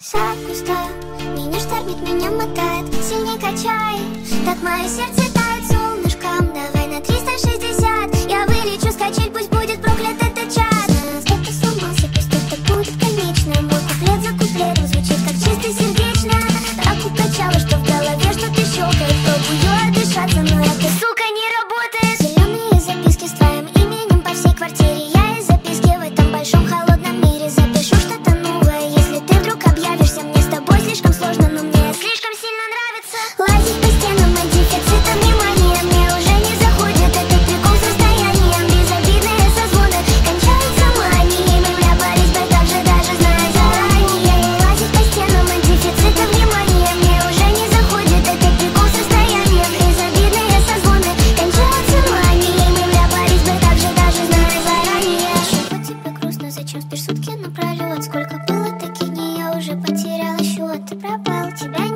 Сад пуста, меня штормит, меня мотает, сильней качай. Так мое сердце тает солнышком. Давай на 360. Я вылечу с качель, пусть будет проклят этот час. Кто-то сломался, пусть это будет конечно. Мой куплет за куплетом звучит как чисто сердечно. Так укачало, что в голове что-то щелкает. Пробую отдышаться, но это, сука, не работает. Зеленые записки с твоим именем по всей квартире. Я из записки в этом большом холодном мире запишу что-то новое. Если ты вдруг объявишься, мне с тобой слишком сложно, но мне слишком сильно нравится лазить по стенам от дефицита внимания. Мне уже не заходит этот прикол с расстоянием. Безобидные созвоны кончаются маниями. Бля, Борис, да так же даже зная заранее. Лазить по стенам от дефицита внимания. Мне уже не заходит этот прикол с расстоянием. Безобидные созвоны кончаются маниями. Бля, Борис, да так же даже зная заранее. Чего тебе грустно, зачем спишь сутки напролет? Сколько было таких дней, я уже потеряла счет. Ты пропал, тебя